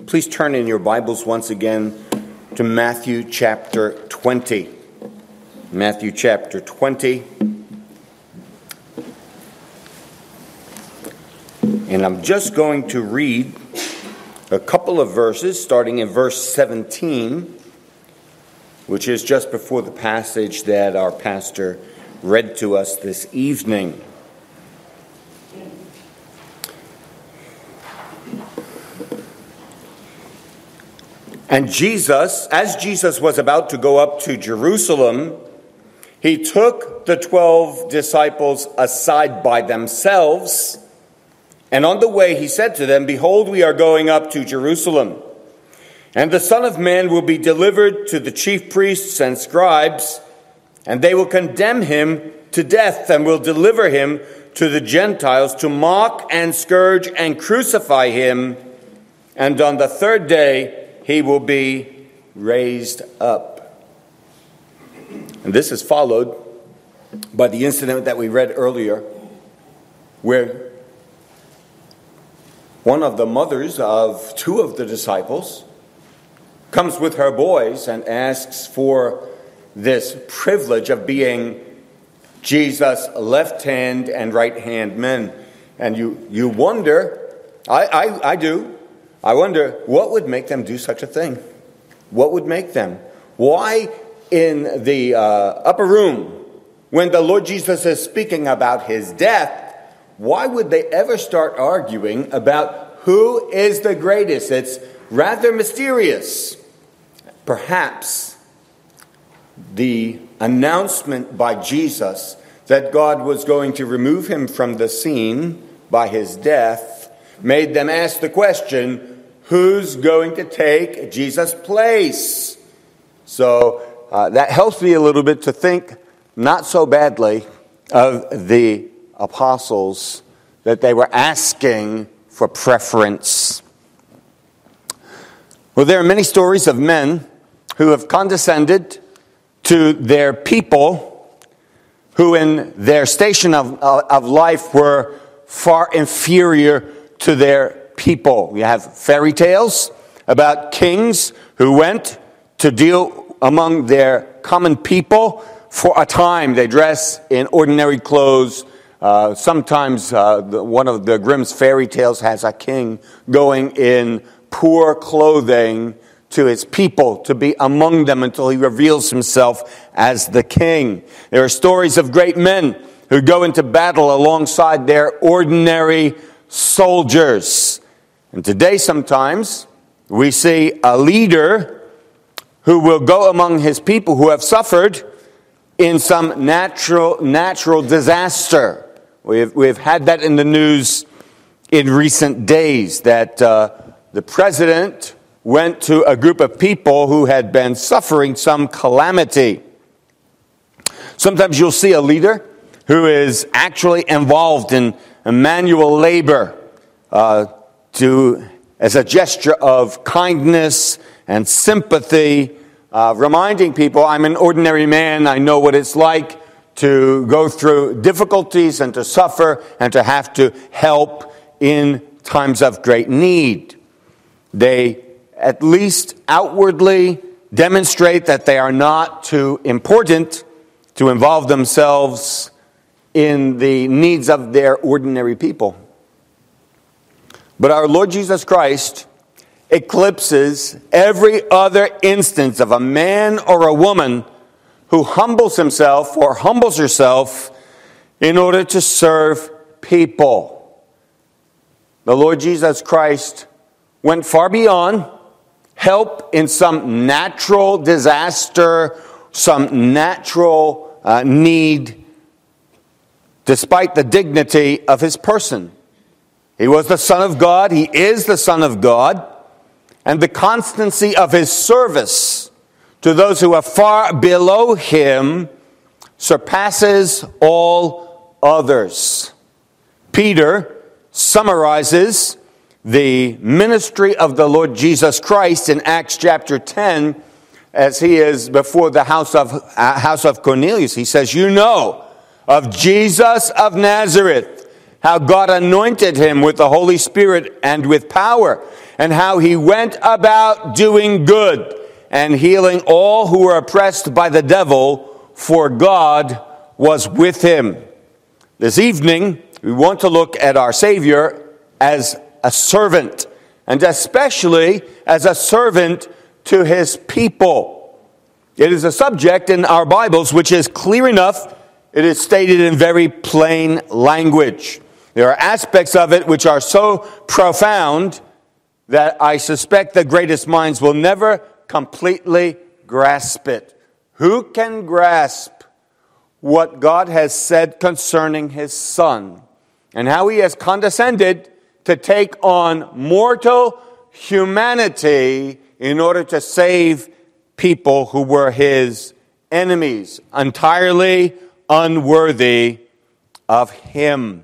Please turn in your Bibles once again to Matthew chapter 20. Matthew chapter 20. And I'm just going to read a couple of verses, starting in verse 17, which is just before the passage that our pastor read to us this evening. And Jesus, as Jesus was about to go up to Jerusalem, he took the 12 disciples aside by themselves, and on the way he said to them, "Behold, we are going up to Jerusalem, and the Son of Man will be delivered to the chief priests and scribes, and they will condemn him to death and will deliver him to the Gentiles to mock and scourge and crucify him, and on the third day he will be raised up." And this is followed by the incident that we read earlier, where one of the mothers of two of the disciples comes with her boys and asks for this privilege of being Jesus' left hand and right hand men. And you wonder, I do, I wonder what would make them do such a thing. What would make them? Why in the upper room, when the Lord Jesus is speaking about his death, why would they ever start arguing about who is the greatest? It's rather mysterious. Perhaps the announcement by Jesus that God was going to remove him from the scene by his death made them ask the question, who's going to take Jesus' place? So that helps me a little bit to think not so badly of the apostles, that they were asking for preference. Well, there are many stories of men who have condescended to their people, who in their station of life were far inferior to their people. We have fairy tales about kings who went to deal among their common people for a time. They dress in ordinary clothes. Sometimes one of the Grimm's fairy tales has a king going in poor clothing to his people to be among them until he reveals himself as the king. There are stories of great men who go into battle alongside their ordinary soldiers. And today sometimes we see a leader who will go among his people who have suffered in some natural disaster. We've had that in the news in recent days, that the president went to a group of people who had been suffering some calamity. Sometimes you'll see a leader who is actually involved in manual labor as a gesture of kindness and sympathy, reminding people, I'm an ordinary man, I know what it's like to go through difficulties and to suffer and to have to help in times of great need. They at least outwardly demonstrate that they are not too important to involve themselves in the needs of their ordinary people. But our Lord Jesus Christ eclipses every other instance of a man or a woman who humbles himself or humbles herself in order to serve people. The Lord Jesus Christ went far beyond help in some natural disaster, some natural need, despite the dignity of his person. He was the Son of God, he is the Son of God, and the constancy of his service to those who are far below him surpasses all others. Peter summarizes the ministry of the Lord Jesus Christ in Acts chapter 10 as he is before the house of Cornelius. He says, "You know of Jesus of Nazareth, how God anointed him with the Holy Spirit and with power, and how he went about doing good and healing all who were oppressed by the devil, for God was with him. This evening, we want to look at our Savior as a servant, and especially as a servant to his people. It is a subject in our Bibles which is clear enough. It is stated in very plain language. There are aspects of it which are so profound that I suspect the greatest minds will never completely grasp it. Who can grasp what God has said concerning his Son and how he has condescended to take on mortal humanity in order to save people who were his enemies, entirely unworthy of him?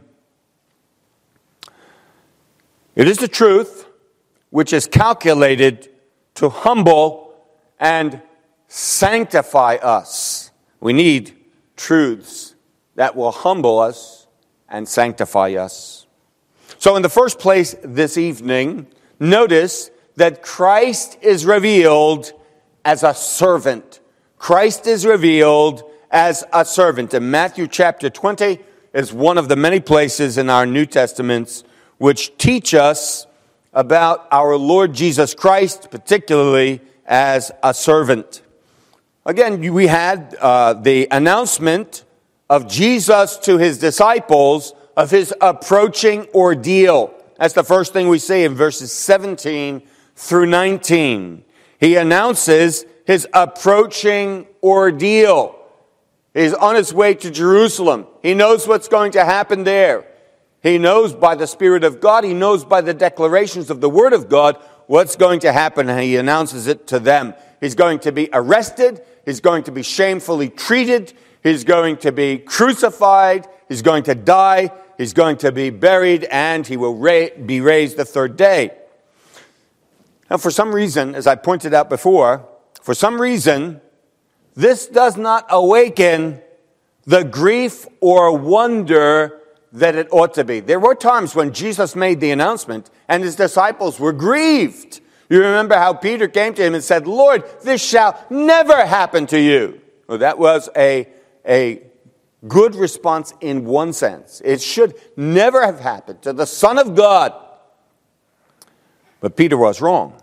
It is the truth which is calculated to humble and sanctify us. We need truths that will humble us and sanctify us. So in the first place this evening, notice that Christ is revealed as a servant. Christ is revealed as a servant. And Matthew chapter 20 is one of the many places in our New Testaments which teach us about our Lord Jesus Christ, particularly as a servant. Again, we had the announcement of Jesus to his disciples of his approaching ordeal. That's the first thing we see in verses 17 through 19. He announces his approaching ordeal. He's on his way to Jerusalem. He knows what's going to happen there. He knows by the Spirit of God, he knows by the declarations of the Word of God what's going to happen, and he announces it to them. He's going to be arrested. He's going to be shamefully treated. He's going to be crucified. He's going to die. He's going to be buried, and he will be raised the third day. Now, for some reason, as I pointed out before, for some reason, this does not awaken the grief or wonder that it ought to be. There were times when Jesus made the announcement and his disciples were grieved. You remember how Peter came to him and said, "Lord, this shall never happen to you." Well, that was a good response in one sense. It should never have happened to the Son of God. But Peter was wrong.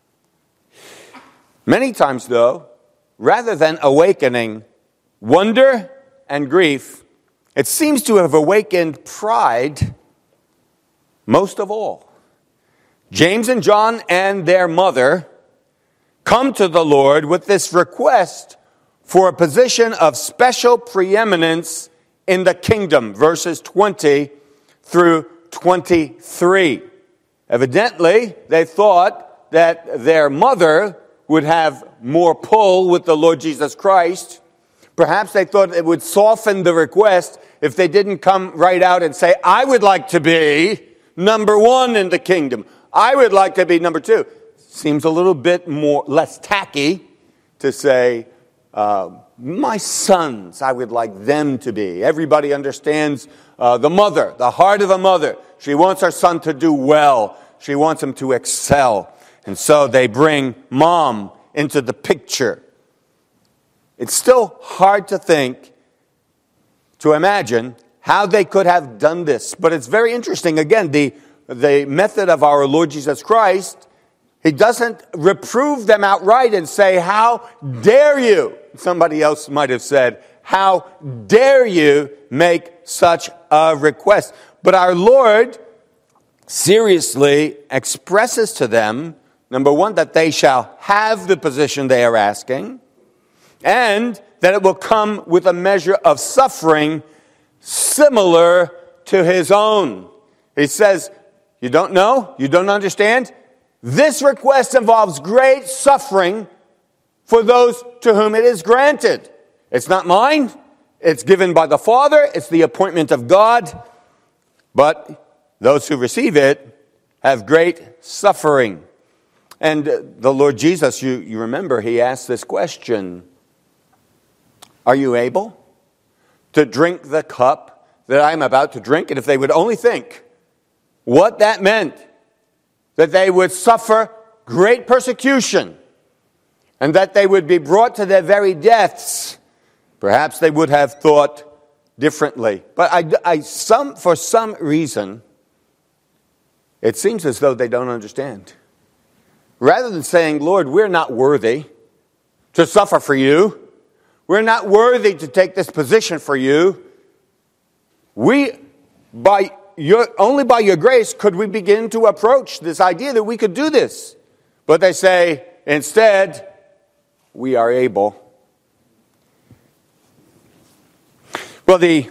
Many times, though, rather than awakening wonder and grief, it seems to have awakened pride most of all. James and John and their mother come to the Lord with this request for a position of special preeminence in the kingdom, verses 20 through 23. Evidently, they thought that their mother would have more pull with the Lord Jesus Christ. Perhaps they thought it would soften the request if they didn't come right out and say, "I would like to be number one in the kingdom. I would like to be number two." Seems a little bit less tacky to say, "My sons, I would like them to be." Everybody understands the mother, the heart of a mother. She wants her son to do well. She wants him to excel. And so they bring mom into the picture. It's still hard to imagine how they could have done this. But it's very interesting. Again, the method of our Lord Jesus Christ, he doesn't reprove them outright and say, "How dare you?" Somebody else might have said, "How dare you make such a request?" But our Lord seriously expresses to them, number one, that they shall have the position they are asking, and that it will come with a measure of suffering similar to his own. He says, "You don't know? You don't understand? This request involves great suffering for those to whom it is granted. It's not mine. It's given by the Father. It's the appointment of God. But those who receive it have great suffering." And the Lord Jesus, you remember, he asked this question, "Are you able to drink the cup that I'm about to drink?" And if they would only think what that meant, that they would suffer great persecution and that they would be brought to their very deaths, perhaps they would have thought differently. But for some reason, it seems as though they don't understand. Rather than saying, Lord, we're not worthy to suffer for you, we're not worthy to take this position for you, only by your grace could we begin to approach this idea that we could do this. But they say, instead, we are able. Well, the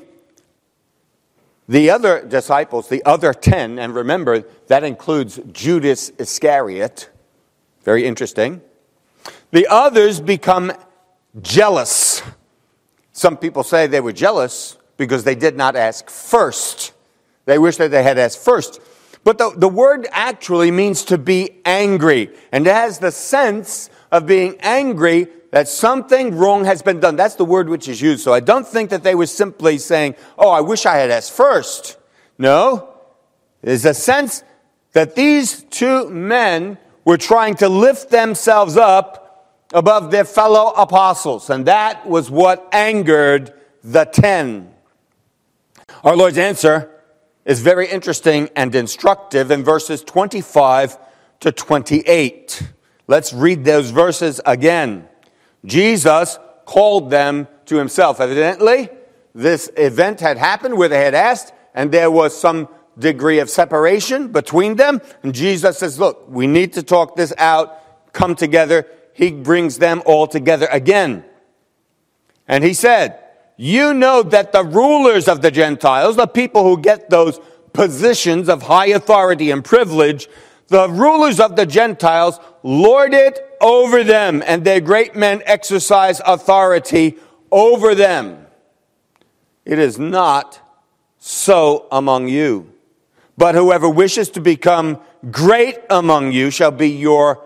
other disciples, the other 10, and remember, that includes Judas Iscariot. Very interesting. The others become jealous. Some people say they were jealous because they did not ask first. They wish that they had asked first. But the word actually means to be angry. And it has the sense of being angry that something wrong has been done. That's the word which is used. So I don't think that they were simply saying, oh, I wish I had asked first. No. There's a sense that these two men were trying to lift themselves up above their fellow apostles. And that was what angered the 10. Our Lord's answer is very interesting and instructive in verses 25 to 28. Let's read those verses again. Jesus called them to himself. Evidently, this event had happened where they had asked, and there was some degree of separation between them. And Jesus says, look, we need to talk this out, come together. He brings them all together again. And he said, you know that the rulers of the Gentiles, the people who get those positions of high authority and privilege, the rulers of the Gentiles lord it over them, and their great men exercise authority over them. It is not so among you. But whoever wishes to become great among you shall be your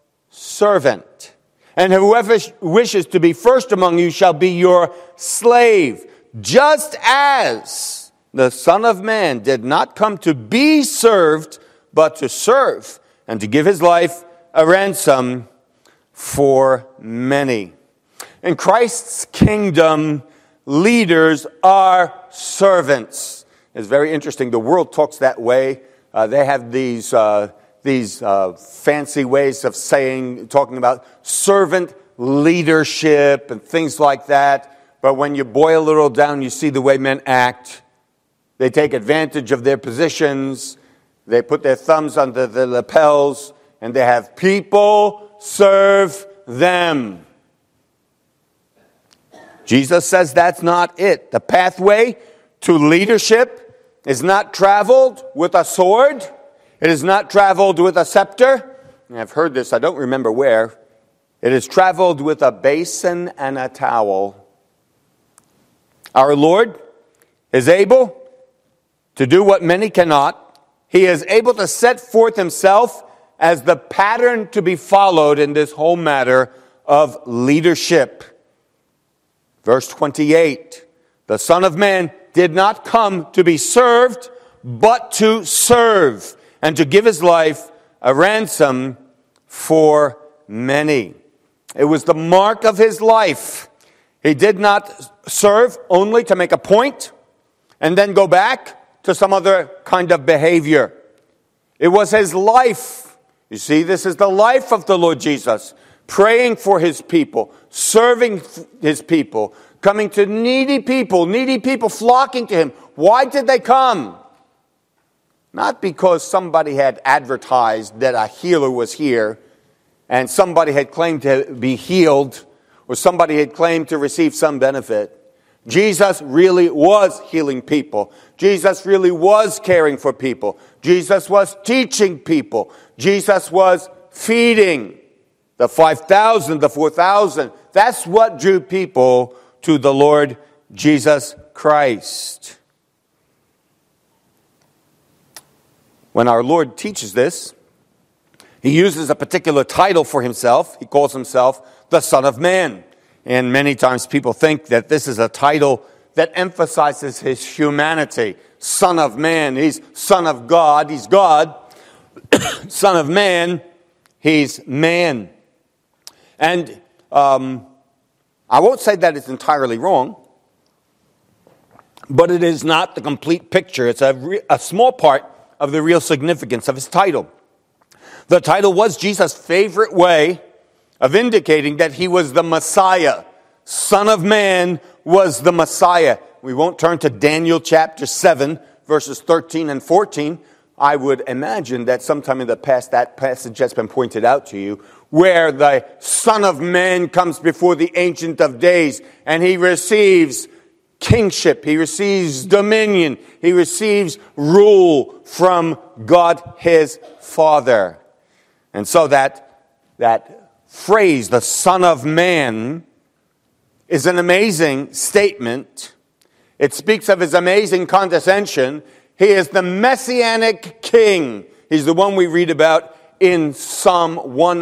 servant. And whoever wishes to be first among you shall be your slave. Just as the Son of Man did not come to be served, but to serve, and to give his life a ransom for many. In Christ's kingdom, leaders are servants. It's very interesting. The world talks that way. They have these fancy ways of talking about servant leadership and things like that. But when you boil it all down, you see the way men act. They take advantage of their positions. They put their thumbs under the lapels, and they have people serve them. Jesus says that's not it. The pathway to leadership is not traveled with a sword. It is not traveled with a scepter. I've heard this, I don't remember where. It is traveled with a basin and a towel. Our Lord is able to do what many cannot. He is able to set forth himself as the pattern to be followed in this whole matter of leadership. Verse 28, the Son of Man did not come to be served, but to serve, and to give his life a ransom for many. It was the mark of his life. He did not serve only to make a point and then go back to some other kind of behavior. It was his life. You see, this is the life of the Lord Jesus. Praying for his people, serving his people, coming to needy people flocking to him. Why did they come? Not because somebody had advertised that a healer was here, and somebody had claimed to be healed, or somebody had claimed to receive some benefit. Jesus really was healing people. Jesus really was caring for people. Jesus was teaching people. Jesus was feeding the 5,000, the 4,000. That's what drew people to the Lord Jesus Christ. When our Lord teaches this, he uses a particular title for himself. He calls himself the Son of Man. And many times people think that this is a title that emphasizes his humanity. Son of Man, he's Son of God, he's God. Son of Man, he's man. And I won't say that it's entirely wrong, but it is not the complete picture. It's a small part of the real significance of his title. The title was Jesus' favorite way of indicating that he was the Messiah. Son of Man was the Messiah. We won't turn to Daniel chapter 7, verses 13 and 14. I would imagine that sometime in the past that passage has been pointed out to you, where the Son of Man comes before the Ancient of Days, and he receives kingship, he receives dominion, he receives rule from God his Father. And so that phrase, the Son of Man, is an amazing statement. It speaks of his amazing condescension. He is the Messianic King. He's the one we read about in Psalm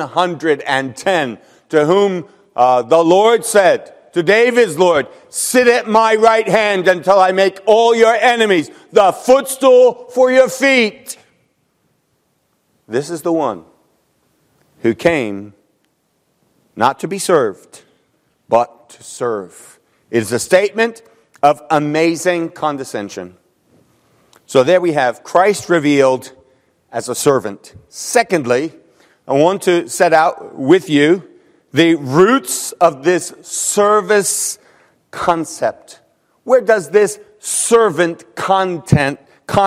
110, to whom the Lord said, to David's Lord, sit at my right hand until I make all your enemies the footstool for your feet. This is the one who came not to be served, but to serve. It is a statement of amazing condescension. So there we have Christ revealed as a servant. Secondly, I want to set out with you the roots of this service concept. Where does this servant concept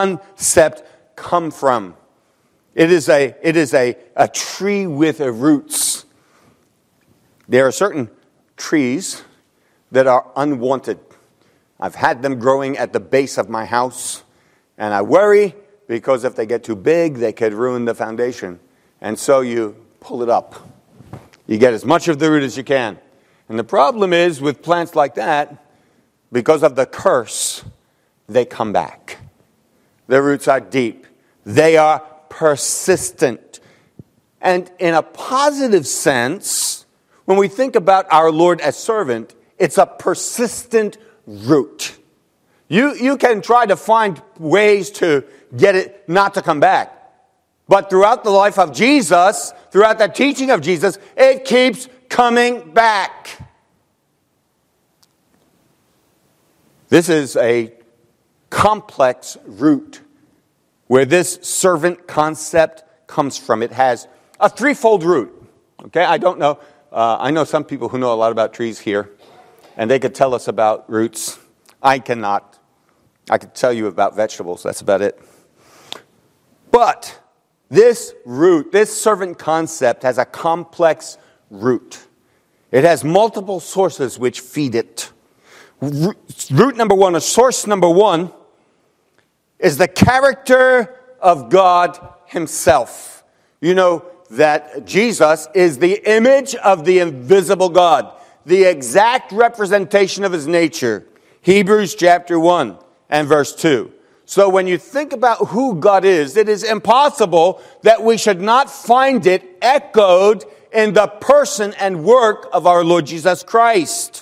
come from? It is a tree with roots. There are certain trees that are unwanted. I've had them growing at the base of my house, and I worry because if they get too big, they could ruin the foundation. And so you pull it up. You get as much of the root as you can. And the problem is with plants like that, because of the curse, they come back. Their roots are deep. They are persistent. And in a positive sense, when we think about our Lord as servant, it's a persistent root. You can try to find ways to get it not to come back. But throughout the life of Jesus, throughout the teaching of Jesus, it keeps coming back. This is a complex root where this servant concept comes from. It has a threefold root. Okay, I don't know. I know some people who know a lot about trees here, and they could tell us about roots. I cannot. I could tell you about vegetables. That's about it. But this root, this servant concept, has a complex root. It has multiple sources which feed it. Root number one, or source number one, is the character of God himself. You know that Jesus is the image of the invisible God, the exact representation of his nature. Hebrews chapter 1 and verse 2. So when you think about who God is, it is impossible that we should not find it echoed in the person and work of our Lord Jesus Christ.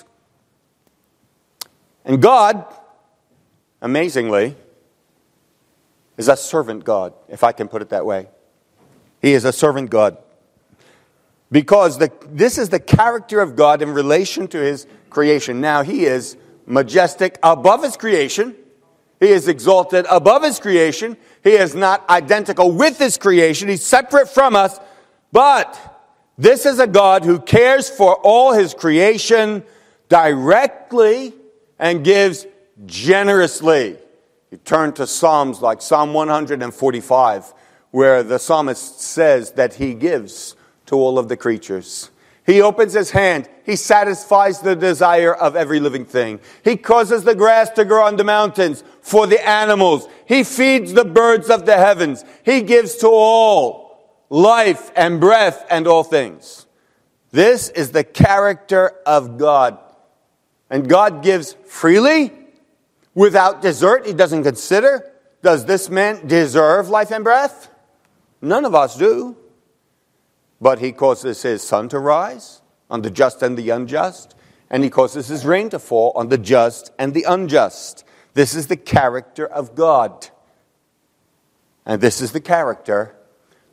And God, amazingly, is a servant God, if I can put it that way. He is a servant God. Because this is the character of God in relation to his creation. Now, he is majestic above his creation. He is exalted above his creation. He is not identical with his creation. He's separate from us. But this is a God who cares for all his creation directly and gives generously. You turn to Psalms like Psalm 145, where the psalmist says that he gives to all of the creatures. He opens his hand. He satisfies the desire of every living thing. He causes the grass to grow on the mountains for the animals. He feeds the birds of the heavens. He gives to all life and breath and all things. This is the character of God. And God gives freely, without desert. He doesn't consider, does this man deserve life and breath? None of us do. But he causes his sun to rise on the just and the unjust, and he causes his rain to fall on the just and the unjust. This is the character of God. And this is the character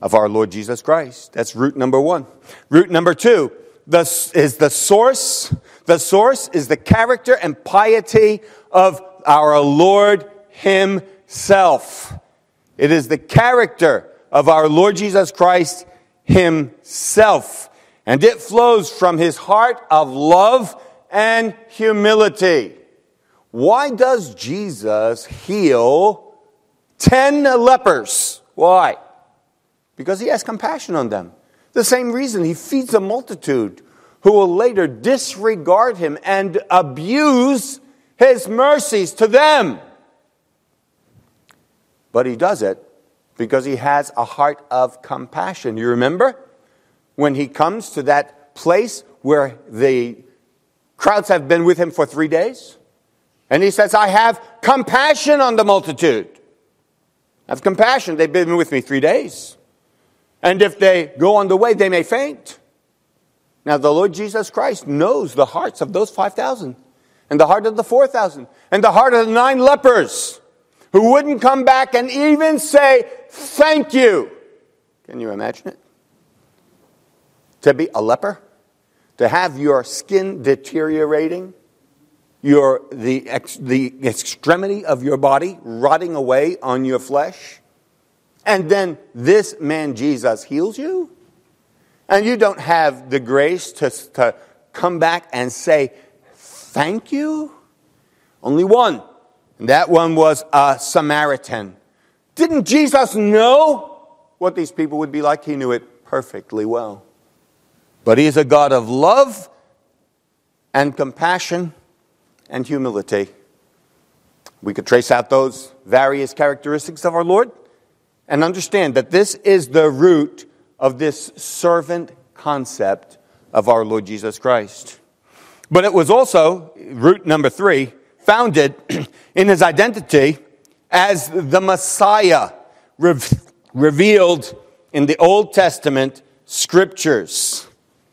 of our Lord Jesus Christ. That's root number one. Root number two is the source. The source is the character and piety of our Lord himself. It is the character of our Lord Jesus Christ himself. And it flows from his heart of love and humility. Why does Jesus heal 10 lepers? Why? Because he has compassion on them. The same reason he feeds a multitude who will later disregard him and abuse his mercies to them. But he does it because he has a heart of compassion. You remember when he comes to that place where the crowds have been with him for 3 days? And he says, I have compassion on the multitude. I have compassion. They've been with me 3 days. And if they go on the way, they may faint. Now, the Lord Jesus Christ knows the hearts of those 5,000, and the heart of the 4,000, and the heart of the 9 lepers who wouldn't come back and even say, thank you. Can you imagine it? To be a leper? To have your skin deteriorating? The extremity of your body rotting away on your flesh? And then this man Jesus heals you? And you don't have the grace to come back and say, thank you? Only one. And that one was a Samaritan. Didn't Jesus know what these people would be like? He knew it perfectly well. But he is a God of love and compassion and humility. We could trace out those various characteristics of our Lord and understand that this is the root of this servant concept of our Lord Jesus Christ. But it was also, root number 3, founded in his identity as the Messiah revealed in the Old Testament scriptures.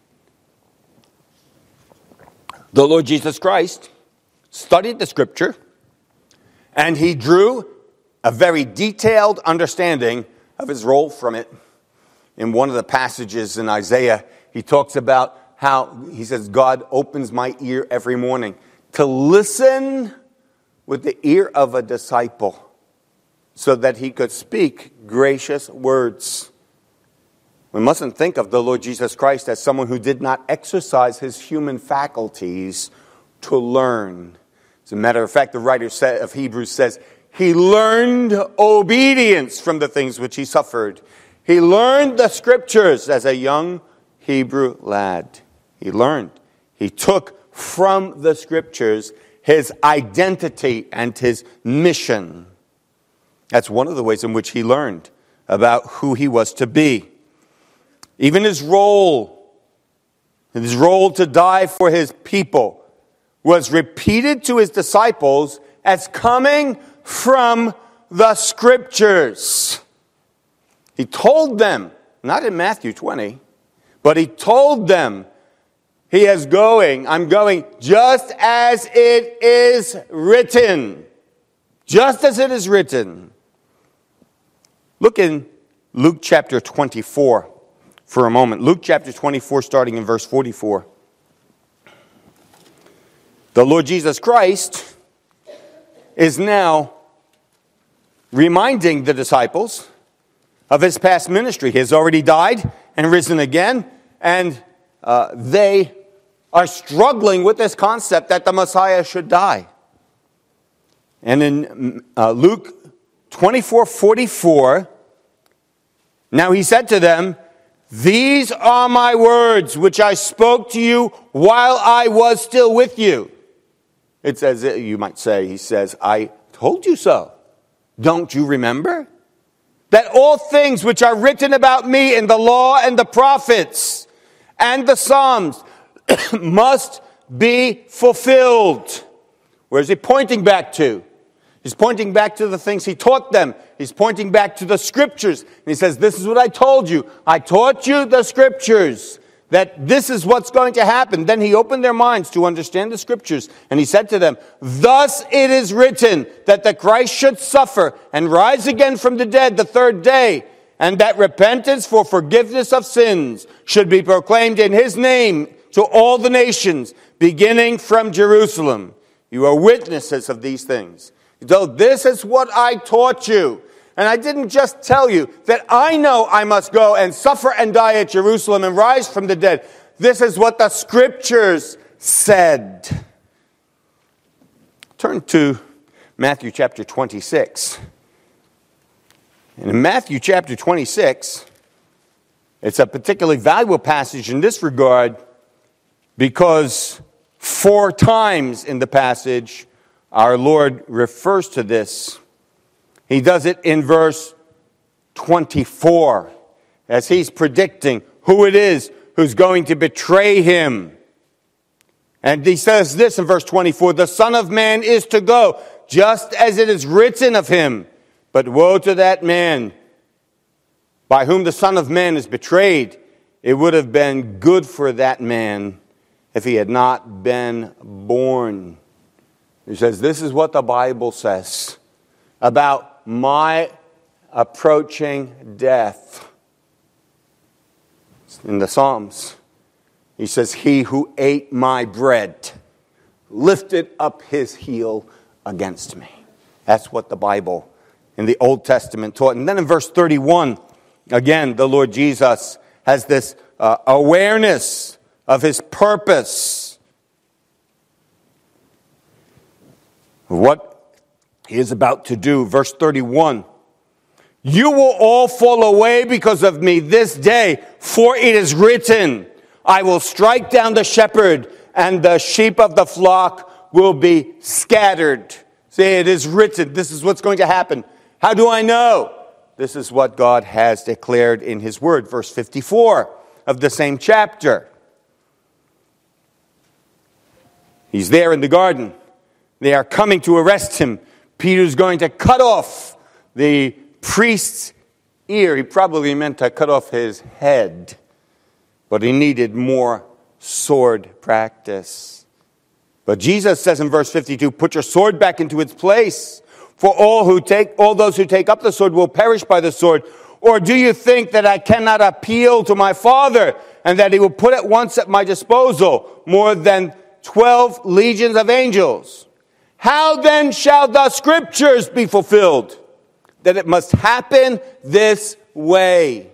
The Lord Jesus Christ studied the scripture, and he drew a very detailed understanding of his role from it. In one of the passages in Isaiah, he talks about how, he says, God opens my ear every morning to listen with the ear of a disciple so that he could speak gracious words. We mustn't think of the Lord Jesus Christ as someone who did not exercise his human faculties to learn. As a matter of fact, the writer of Hebrews says, he learned obedience from the things which he suffered. He learned the scriptures as a young Hebrew lad. He learned. He took from the scriptures his identity and his mission. That's one of the ways in which he learned about who he was to be. Even his role to die for his people, was repeated to his disciples as coming from the scriptures. He told them, not in Matthew 20, but he told them, I'm going just as it is written. Just as it is written. Look in Luke chapter 24 for a moment. Luke chapter 24, starting in verse 44. The Lord Jesus Christ is now reminding the disciples of his past ministry. He has already died and risen again, and they are struggling with this concept that the Messiah should die. And in Luke 24:44, now he said to them, these are my words which I spoke to you while I was still with you. It says, you might say, he says, I told you so. Don't you remember? That all things which are written about me in the law and the prophets and the Psalms must be fulfilled. Where is he pointing back to? He's pointing back to the things he taught them. He's pointing back to the scriptures. And he says, this is what I told you. I taught you the scriptures, that this is what's going to happen. Then he opened their minds to understand the scriptures. And he said to them, thus it is written that the Christ should suffer and rise again from the dead the third day, and that repentance for forgiveness of sins should be proclaimed in his name to all the nations, beginning from Jerusalem. You are witnesses of these things. So this is what I taught you. And I didn't just tell you that I know I must go and suffer and die at Jerusalem and rise from the dead. This is what the Scriptures said. Turn to Matthew chapter 26. And in Matthew chapter 26, it's a particularly valuable passage in this regard because 4 times in the passage our Lord refers to this. He does it in verse 24 as he's predicting who it is who's going to betray him. And he says this in verse 24, the Son of Man is to go, just as it is written of him. But woe to that man by whom the Son of Man is betrayed. It would have been good for that man if he had not been born. He says, this is what the Bible says about my approaching death. In the Psalms, he says, he who ate my bread lifted up his heel against me. That's what the Bible in the Old Testament taught. And then in verse 31, again, the Lord Jesus has this awareness of his purpose, of what he is about to do. Verse 31, you will all fall away because of me this day, for it is written, I will strike down the shepherd, and the sheep of the flock will be scattered. Say, it is written. This is what's going to happen. How do I know? This is what God has declared in his word. Verse 54 of the same chapter. He's there in the garden. They are coming to arrest him. Peter's going to cut off the priest's ear. He probably meant to cut off his head, but he needed more sword practice. But Jesus says in verse 52, put your sword back into its place, for all those who take up the sword will perish by the sword. Or do you think that I cannot appeal to my Father, and that he will put at once at my disposal more than 12 legions of angels? How then shall the Scriptures be fulfilled, that it must happen this way?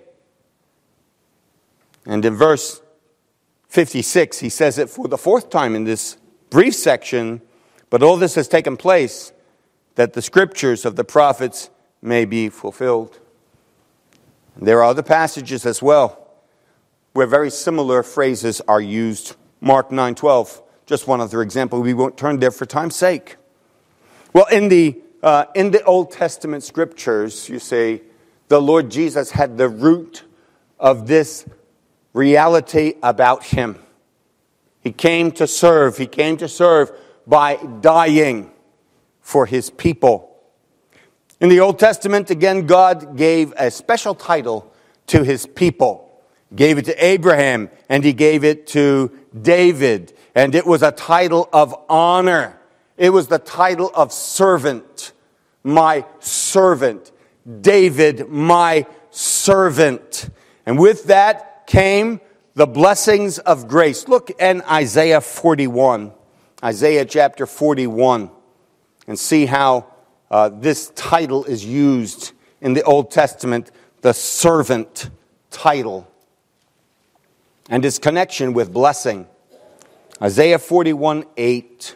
And in verse 56, he says it for the 4th time in this brief section, but all this has taken place that the Scriptures of the prophets may be fulfilled. And there are other passages as well where very similar phrases are used. Mark 9:12, just one other example. We won't turn there for time's sake. Well, in the Old Testament Scriptures, you say, the Lord Jesus had the root of this reality about him. He came to serve. He came to serve by dying for his people. In the Old Testament, again, God gave a special title to his people. He gave it to Abraham, and he gave it to David. And it was a title of honor. It was the title of servant. My servant. David, my servant. And with that came the blessings of grace. Look in Isaiah 41. Isaiah chapter 41. And see how this title is used in the Old Testament, the servant title, and its connection with blessing. Isaiah 41:8.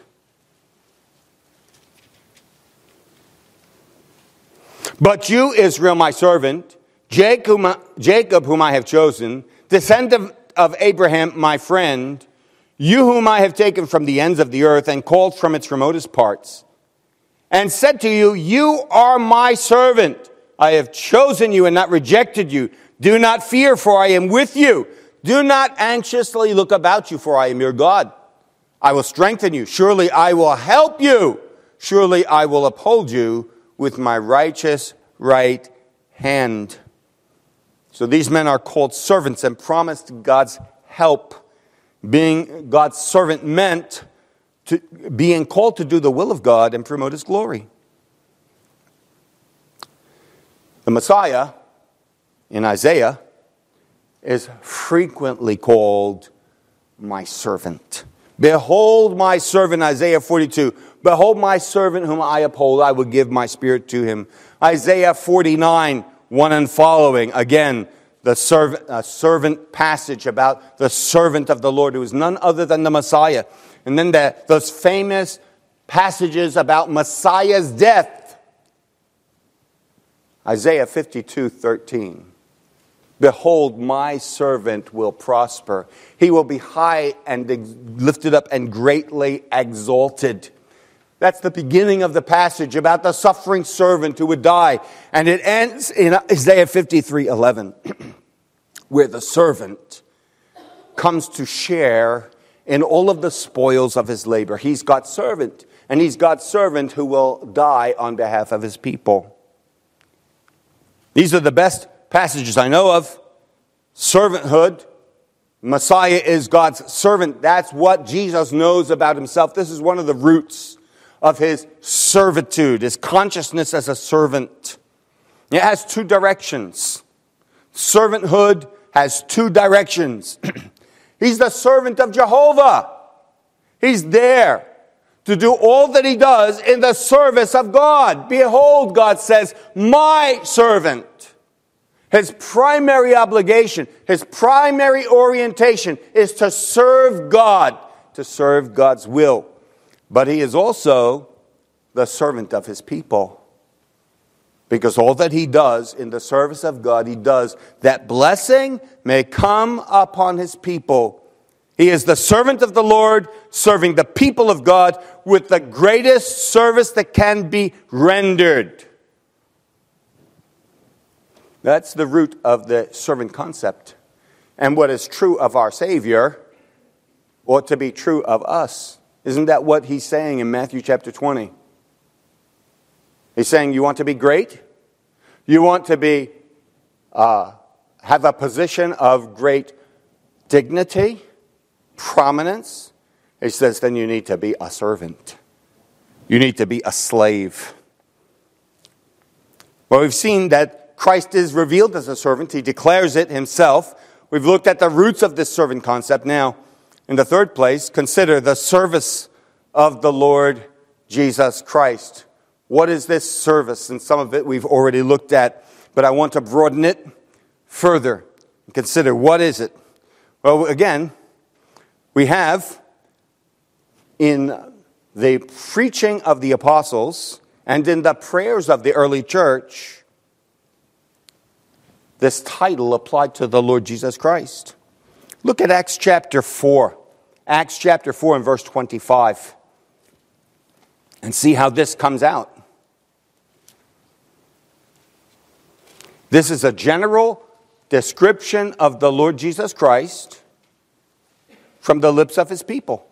But you, Israel, my servant, Jacob, whom I have chosen, descendant of Abraham, my friend, you whom I have taken from the ends of the earth and called from its remotest parts, and said to you, you are my servant. I have chosen you and not rejected you. Do not fear, for I am with you. Do not anxiously look about you, for I am your God. I will strengthen you. Surely I will help you. Surely I will uphold you with my righteous right hand. So these men are called servants and promised God's help. Being God's servant meant being called to do the will of God and promote his glory. The Messiah in Isaiah is frequently called my servant. Behold my servant, Isaiah 42. Behold my servant whom I uphold, I will give my spirit to him. Isaiah 49, 1 and following. Again, the servant passage about the servant of the Lord, who is none other than the Messiah. And then those famous passages about Messiah's death. Isaiah 52, 13. Behold, my servant will prosper. He will be high and lifted up and greatly exalted. That's the beginning of the passage about the suffering servant who would die. And it ends in Isaiah 53, 11, where the servant comes to share in all of the spoils of his labor. He's God's servant, and he's God's servant who will die on behalf of his people. These are the best passages I know of. Servanthood. Messiah is God's servant. That's what Jesus knows about himself. This is one of the roots of his servitude, his consciousness as a servant. It has two directions. Servanthood has two directions. He's the servant of Jehovah. He's there to do all that he does in the service of God. Behold, God says, my servant. His primary obligation, his primary orientation is to serve God, to serve God's will. But he is also the servant of his people. Because all that he does in the service of God, he does that blessing may come upon his people. He is the servant of the Lord, serving the people of God with the greatest service that can be rendered. That's the root of the servant concept. And what is true of our Savior ought to be true of us. Isn't that what he's saying in Matthew chapter 20? He's saying, you want to be great? You want to be have a position of great dignity, prominence? He says, then you need to be a servant. You need to be a slave. Well, we've seen that Christ is revealed as a servant. He declares it himself. We've looked at the roots of this servant concept. Now, in the third place, consider the service of the Lord Jesus Christ. What is this service? And some of it we've already looked at, but I want to broaden it further and consider what is it? Well, again, we have in the preaching of the apostles and in the prayers of the early church, this title applied to the Lord Jesus Christ. Look at Acts chapter 4. Acts chapter 4 and verse 25. And see how this comes out. This is a general description of the Lord Jesus Christ from the lips of his people.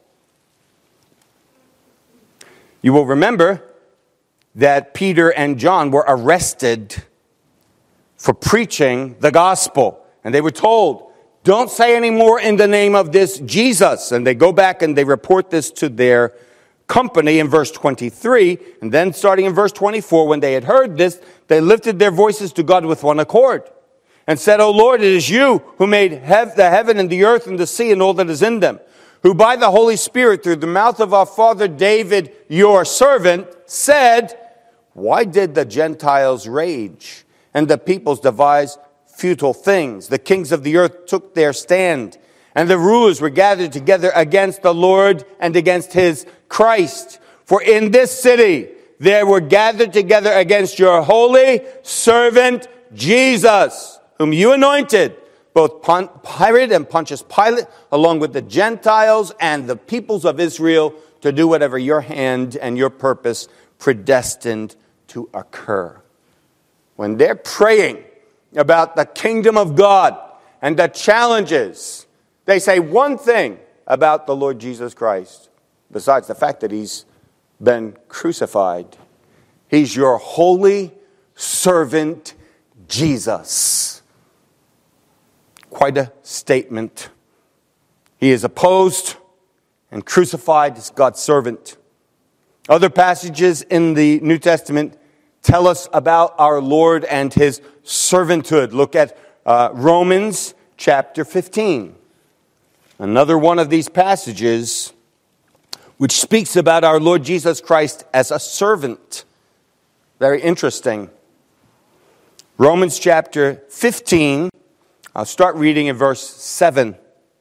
You will remember that Peter and John were arrested for preaching the gospel. And they were told, don't say any more in the name of this Jesus. And they go back and they report this to their company in verse 23. And then starting in verse 24, when they had heard this, they lifted their voices to God with one accord and said, O Lord, it is you who made the heaven and the earth and the sea and all that is in them, who by the Holy Spirit through the mouth of our father David, your servant, said, why did the Gentiles rage and the peoples devise futile things? The kings of the earth took their stand, and the rulers were gathered together against the Lord and against his Christ. For in this city they were gathered together against your holy servant Jesus, whom you anointed, both Herod and Pontius Pilate, along with the Gentiles and the peoples of Israel, to do whatever your hand and your purpose predestined to occur. When they're praying about the kingdom of God and the challenges, they say one thing about the Lord Jesus Christ, besides the fact that he's been crucified. He's your holy servant, Jesus. Quite a statement. He is opposed and crucified as God's servant. Other passages in the New Testament tell us about our Lord and his servanthood. Look at Romans chapter 15. Another one of these passages which speaks about our Lord Jesus Christ as a servant. Very interesting. Romans chapter 15, I'll start reading in verse 7.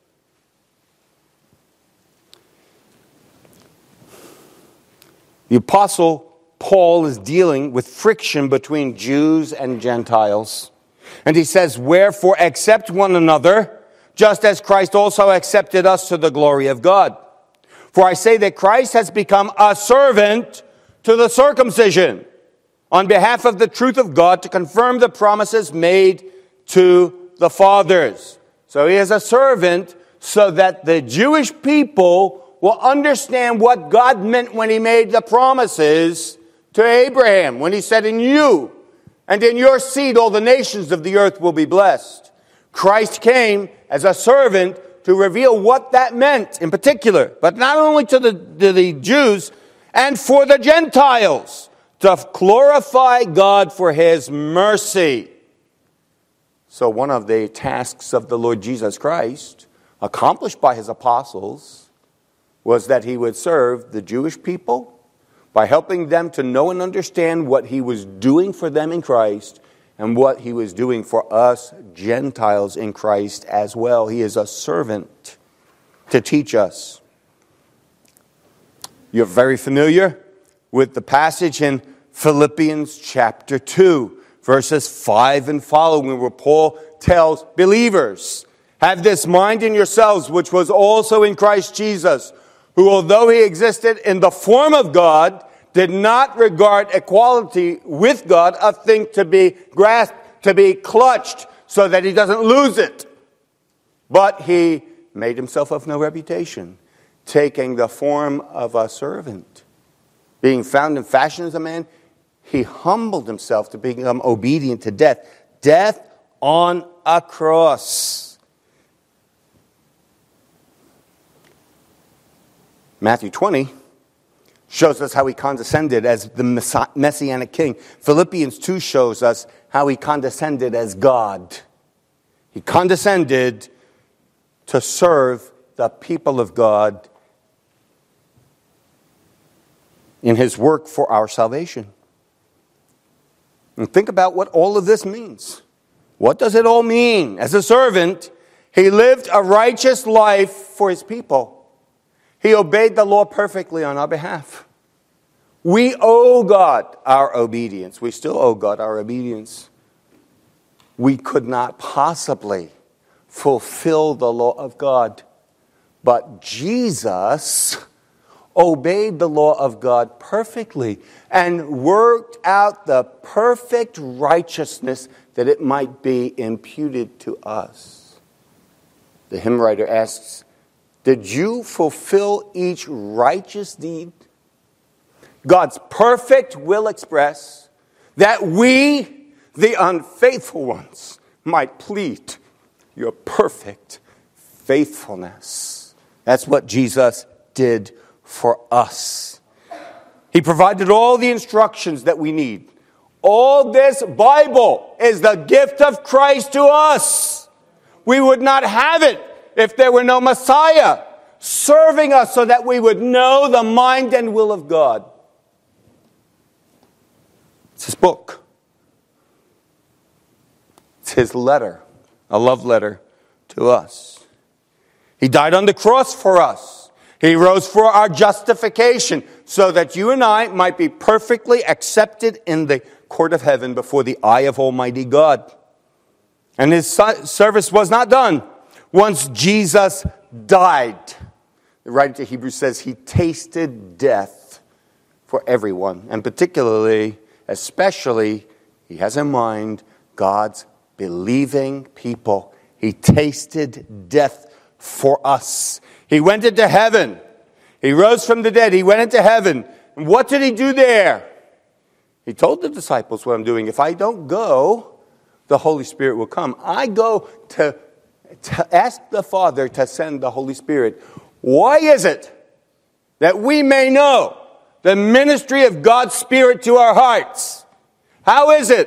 The Apostle Paul is dealing with friction between Jews and Gentiles. And he says, "Wherefore accept one another, just as Christ also accepted us to the glory of God. For I say that Christ has become a servant to the circumcision, on behalf of the truth of God, to confirm the promises made to the fathers." So he is a servant so that the Jewish people will understand what God meant when he made the promises to Abraham, when he said, "In you and in your seed all the nations of the earth will be blessed." Christ came as a servant to reveal what that meant in particular, but not only to the Jews, and for the Gentiles, to glorify God for his mercy. So one of the tasks of the Lord Jesus Christ, accomplished by his apostles, was that he would serve the Jewish people by helping them to know and understand what he was doing for them in Christ and what he was doing for us Gentiles in Christ as well. He is a servant to teach us. You're very familiar with the passage in Philippians chapter 2, verses 5 and following, where Paul tells believers, "Have this mind in yourselves, which was also in Christ Jesus, who, although he existed in the form of God, did not regard equality with God a thing to be grasped, to be clutched, so that he doesn't lose it. But he made himself of no reputation, taking the form of a servant. Being found in fashion as a man, he humbled himself to become obedient to death. Death on a cross." Matthew 20 shows us how he condescended as the Messianic king. Philippians 2 shows us how he condescended as God. He condescended to serve the people of God in his work for our salvation. And think about what all of this means. What does it all mean? As a servant, he lived a righteous life for his people. He obeyed the law perfectly on our behalf. We owe God our obedience. We still owe God our obedience. We could not possibly fulfill the law of God. But Jesus obeyed the law of God perfectly and worked out the perfect righteousness that it might be imputed to us. The hymn writer asks, "Did you fulfill each righteous deed God's perfect will express, that we, the unfaithful ones, might plead your perfect faithfulness?" That's what Jesus did for us. He provided all the instructions that we need. All this Bible is the gift of Christ to us. We would not have it if there were no Messiah serving us so that we would know the mind and will of God. It's his book. It's his letter, a love letter to us. He died on the cross for us. He rose for our justification so that you and I might be perfectly accepted in the court of heaven before the eye of Almighty God. And his service was not done once Jesus died. The writer to Hebrews says he tasted death for everyone, and particularly, especially, he has in mind God's believing people. He tasted death for us. He went into heaven. He rose from the dead. He went into heaven. And what did he do there? He told the disciples what I'm doing. If I don't go, the Holy Spirit will come. I go to ask the Father to send the Holy Spirit. Why is it that we may know the ministry of God's Spirit to our hearts? How is it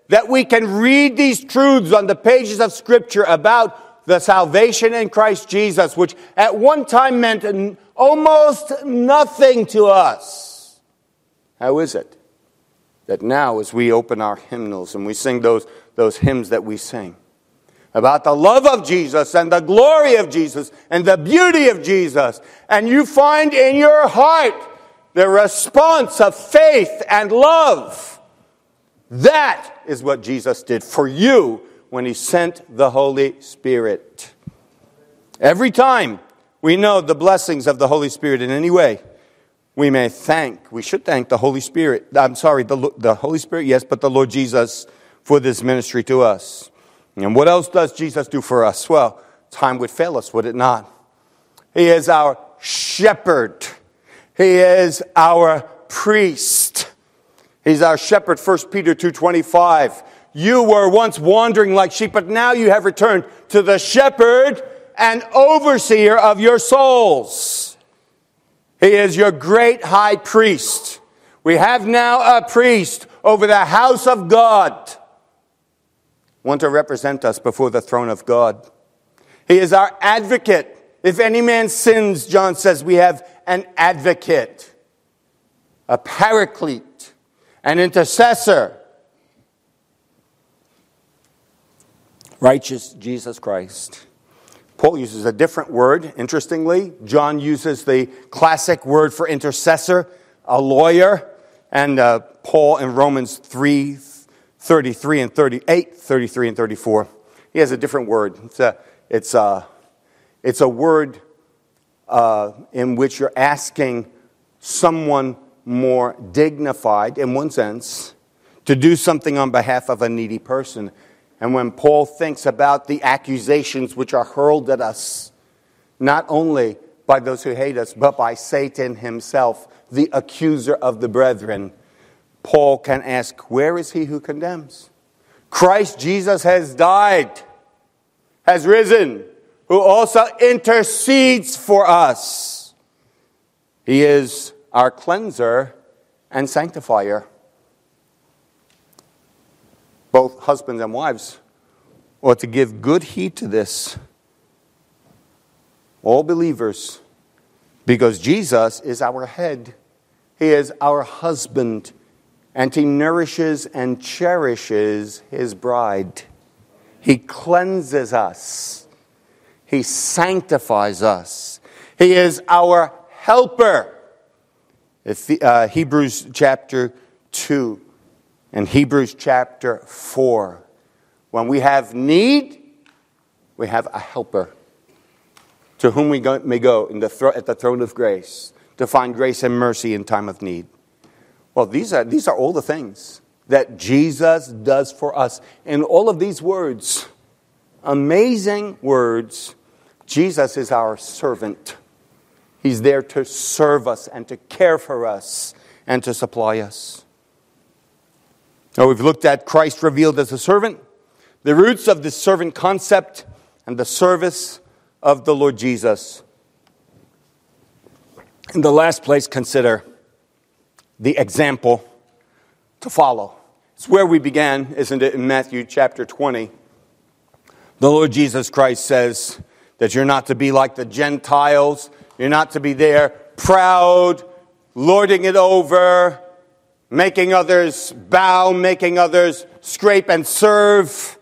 that we can read these truths on the pages of Scripture about the salvation in Christ Jesus, which at one time meant almost nothing to us. How is it that now, as we open our hymnals and we sing those hymns that we sing about the love of Jesus and the glory of Jesus and the beauty of Jesus, and you find in your heart the response of faith and love, that is what Jesus did for you when He sent the Holy Spirit. Every time we know the blessings of the Holy Spirit in any way, we should thank the Holy Spirit. The Holy Spirit, yes, but the Lord Jesus for this ministry to us. And what else does Jesus do for us? Well, time would fail us, would it not? He is our shepherd. He is our priest. He's our shepherd, 1 Peter 2:25. You were once wandering like sheep, but now you have returned to the shepherd and overseer of your souls. He is your great high priest. We have now a priest over the house of God, one to represent us before the throne of God. He is our advocate. If any man sins, John says, we have an advocate, a paraclete, an intercessor. Righteous Jesus Christ. Paul uses a different word, interestingly. John uses the classic word for intercessor, a lawyer. And Paul in Romans 3:33 and 38, 33 and 34, he has a different word. It's a word in which you're asking someone more dignified, in one sense, to do something on behalf of a needy person. And when Paul thinks about the accusations which are hurled at us, not only by those who hate us, but by Satan himself, the accuser of the brethren, Paul can ask, where is he who condemns? Christ Jesus has died, has risen, who also intercedes for us. He is our cleanser and sanctifier. Both husbands and wives ought to give good heed to this. All believers, because Jesus is our head. He is our husband, and He nourishes and cherishes His bride. He cleanses us. He sanctifies us. He is our helper. Hebrews chapter 2 and Hebrews chapter 4. When we have need, we have a helper to whom we may go at the throne of grace to find grace and mercy in time of need. Well, these are all the things that Jesus does for us. In all of these words, amazing words, Jesus is our servant. He's there to serve us and to care for us and to supply us. Now, we've looked at Christ revealed as a servant, the roots of the servant concept, and the service of the Lord Jesus. In the last place, consider the example to follow. It's where we began, isn't it, in Matthew chapter 20. The Lord Jesus Christ says that you're not to be like the Gentiles. You're not to be there proud, lording it over, making others bow, making others scrape and serve.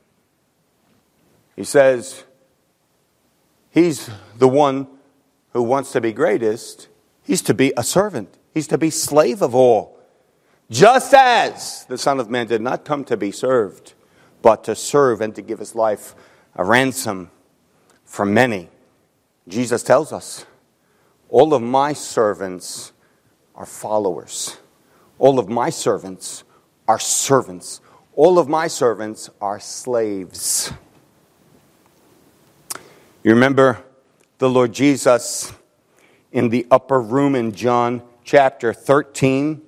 He says he's the one who wants to be greatest. He's to be a servant. He's to be slave of all. Just as the Son of Man did not come to be served, but to serve and to give His life a ransom for many. Jesus tells us, all of my servants are followers. All of my servants are servants. All of my servants are slaves. You remember the Lord Jesus in the upper room in John chapter 13.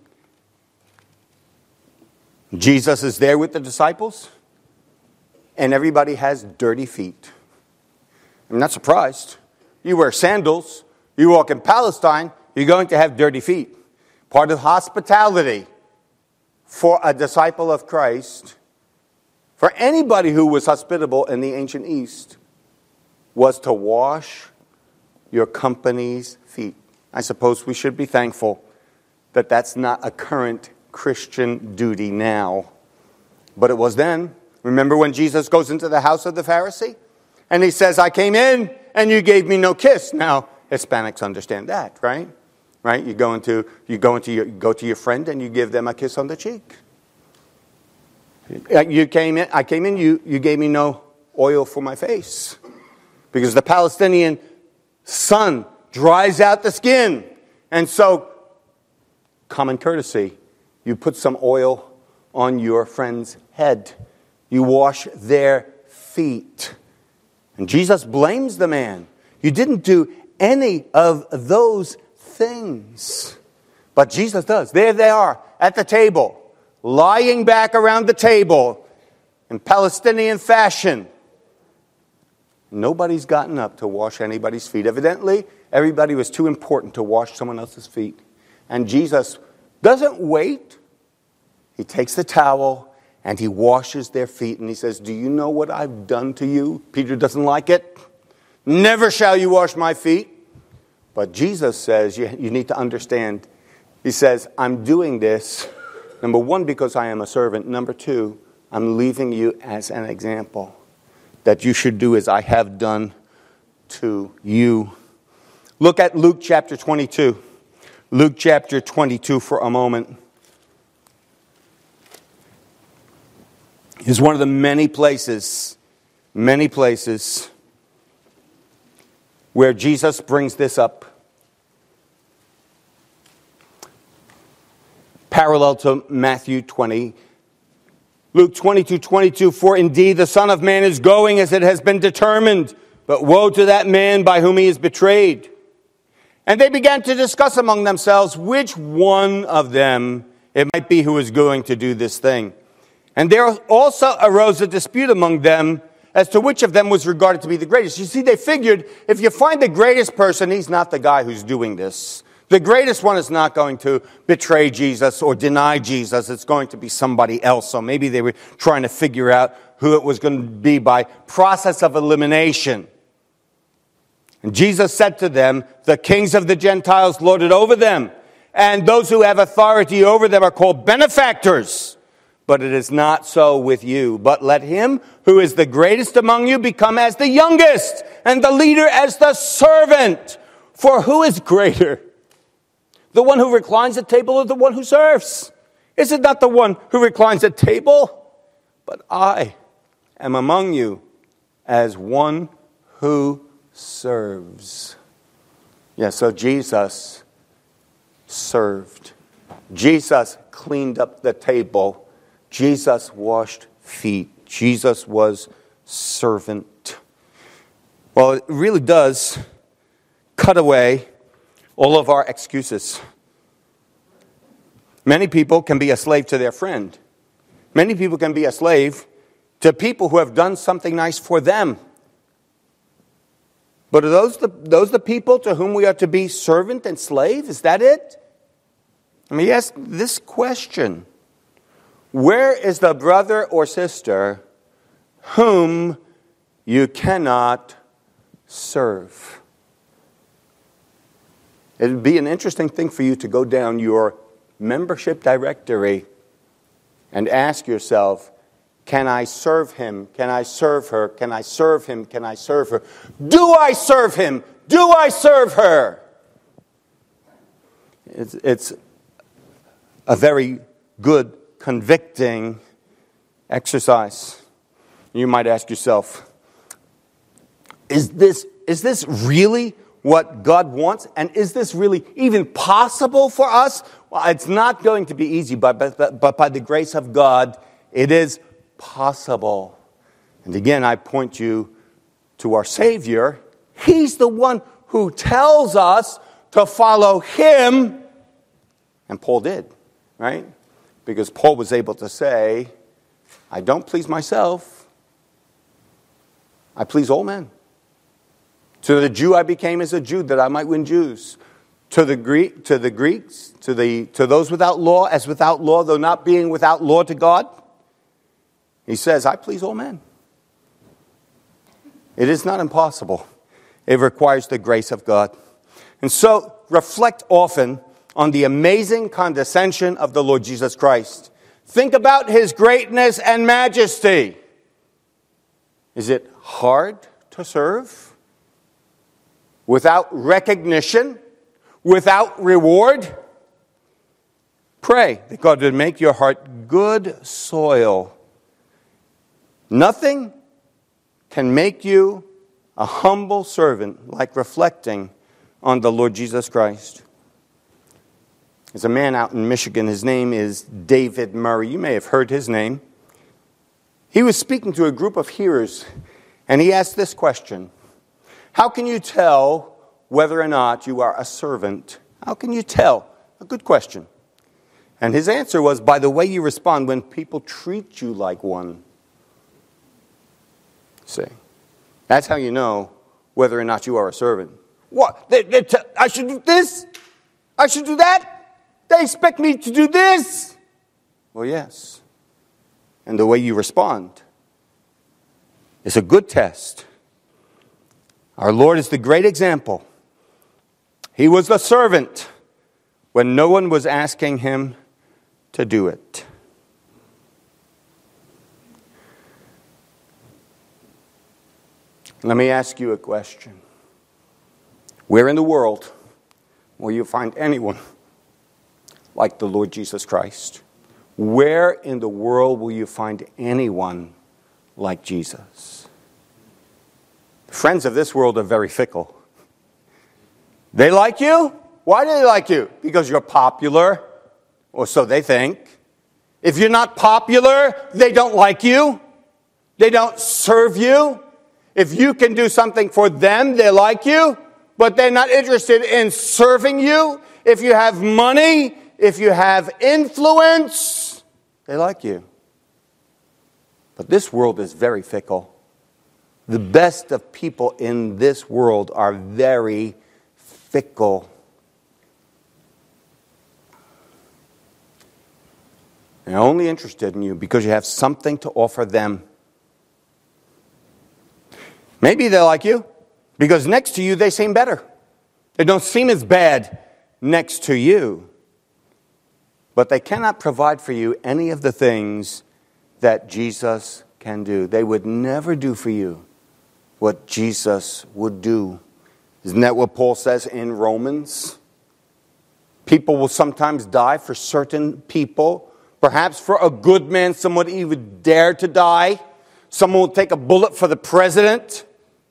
Jesus is there with the disciples, and everybody has dirty feet. I'm not surprised. You wear sandals, you walk in Palestine, you're going to have dirty feet. Part of hospitality for a disciple of Christ for anybody who was hospitable in the ancient East was to wash your company's feet. I suppose we should be thankful that that's not a current Christian duty now. But it was then. Remember when Jesus goes into the house of the Pharisee? And he says, I came in and you gave me no kiss. Now, Hispanics understand that, right? Right? You go to your friend and you give them a kiss on the cheek. I came in, you gave me no oil for my face. Because the Palestinian sun dries out the skin. And so, common courtesy, you put some oil on your friend's head. You wash their feet. And Jesus blames the man. You didn't do any of those things. But Jesus does. There they are at the table, lying back around the table in Palestinian fashion. Nobody's gotten up to wash anybody's feet. Evidently, everybody was too important to wash someone else's feet. And Jesus doesn't wait. He takes the towel and he washes their feet. And he says, do you know what I've done to you? Peter doesn't like it. Never shall you wash my feet. But Jesus says, you need to understand. He says, I'm doing this, number one, because I am a servant. Number two, I'm leaving you as an example that you should do as I have done to you. Look at Luke chapter 22. Luke chapter 22 for a moment. Is one of the many places where Jesus brings this up. Parallel to Matthew 20. Luke 22:22, for indeed the Son of Man is going as it has been determined, but woe to that man by whom he is betrayed. And they began to discuss among themselves which one of them it might be who is going to do this thing. And there also arose a dispute among them as to which of them was regarded to be the greatest. You see, they figured if you find the greatest person, he's not the guy who's doing this. The greatest one is not going to betray Jesus or deny Jesus. It's going to be somebody else. So maybe they were trying to figure out who it was going to be by process of elimination. And Jesus said to them, the kings of the Gentiles lord it over them, and those who have authority over them are called benefactors. But it is not so with you. But let him who is the greatest among you become as the youngest, and the leader as the servant. For who is greater? The one who reclines at table or the one who serves? Is it not the one who reclines at table? But I am among you as one who serves. Yeah, so Jesus served. Jesus cleaned up the table. Jesus washed feet. Jesus was servant. Well, it really does cut away all of our excuses. Many people can be a slave to their friend. Many people can be a slave to people who have done something nice for them. But are those the people to whom we are to be servant and slave? Is that it? Let me ask this question. Where is the brother or sister whom you cannot serve? It would be an interesting thing for you to go down your membership directory and ask yourself, can I serve him? Can I serve her? Can I serve him? Can I serve her? Do I serve him? Do I serve her? It's a very good, convicting exercise. You might ask yourself, is this really what God wants? And is this really even possible for us? Well, it's not going to be easy, but by the grace of God, it is possible. And again, I point you to our Savior. He's the one who tells us to follow him. And Paul did, right? Because Paul was able to say, I don't please myself. I please all men. To the Jew I became as a Jew, that I might win Jews. To the Greeks, to those without law, as without law, though not being without law to God. He says, I please all men. It is not impossible. It requires the grace of God. And so, reflect often on the amazing condescension of the Lord Jesus Christ. Think about his greatness and majesty. Is it hard to serve? Without recognition? Without reward? Pray that God would make your heart good soil. Nothing can make you a humble servant like reflecting on the Lord Jesus Christ. There's a man out in Michigan. His name is David Murray. You may have heard his name. He was speaking to a group of hearers, and he asked this question. How can you tell whether or not you are a servant? How can you tell? A good question. And his answer was, by the way you respond when people treat you like one. See, that's how you know whether or not you are a servant. What? I should do this? I should do that? They expect me to do this? Well, yes. And the way you respond is a good test. Our Lord is the great example. He was the servant when no one was asking him to do it. Let me ask you a question. Where in the world will you find anyone like the Lord Jesus Christ? Where in the world will you find anyone like Jesus? The friends of this world are very fickle. They like you. Why do they like you? Because you're popular, or so they think. If you're not popular, they don't like you. They don't serve you. If you can do something for them, they like you, but they're not interested in serving you. If you have money, if you have influence, they like you. But this world is very fickle. The best of people in this world are very fickle. They're only interested in you because you have something to offer them. Maybe they like you because next to you they seem better. They don't seem as bad next to you. But they cannot provide for you any of the things that Jesus can do. They would never do for you what Jesus would do. Isn't that what Paul says in Romans? People will sometimes die for certain people. Perhaps for a good man, someone even dare to die. Someone will take a bullet for the president.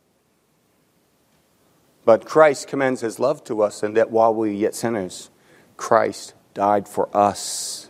But Christ commends his love to us, and that while we were yet sinners, Christ died for us.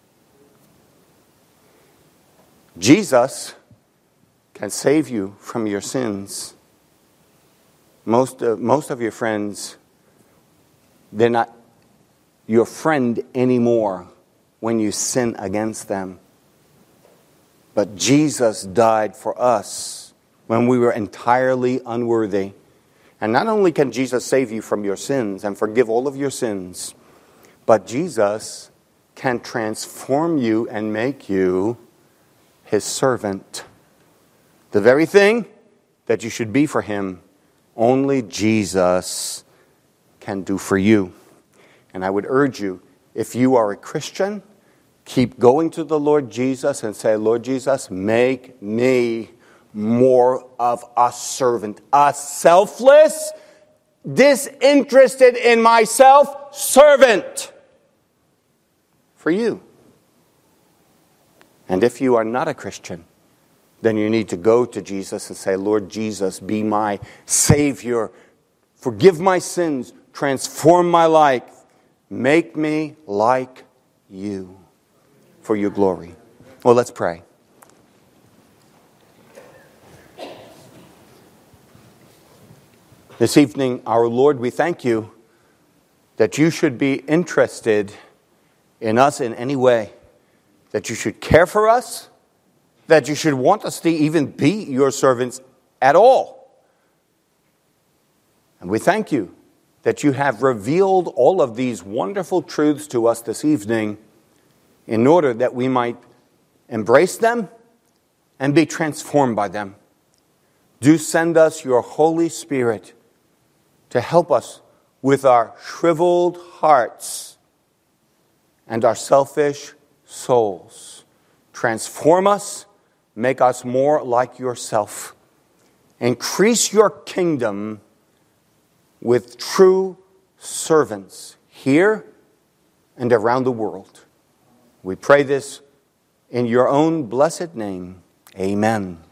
Jesus can save you from your sins. Most of your friends, they're not your friend anymore when you sin against them. But Jesus died for us when we were entirely unworthy. And not only can Jesus save you from your sins and forgive all of your sins, but Jesus can transform you and make you his servant. The very thing that you should be for him, only Jesus can do for you. And I would urge you, if you are a Christian, keep going to the Lord Jesus and say, Lord Jesus, make me more of a servant, a selfless, disinterested in myself servant for you. And if you are not a Christian, then you need to go to Jesus and say, Lord Jesus, be my Savior. Forgive my sins. Transform my life. Make me like you for your glory. Well, let's pray. This evening, our Lord, we thank you that you should be interested in us in any way, that you should care for us, that you should want us to even be your servants at all. And we thank you that you have revealed all of these wonderful truths to us this evening in order that we might embrace them and be transformed by them. Do send us your Holy Spirit to help us with our shriveled hearts and our selfish souls. Transform us, make us more like yourself. Increase your kingdom with true servants here and around the world. We pray this in your own blessed name. Amen.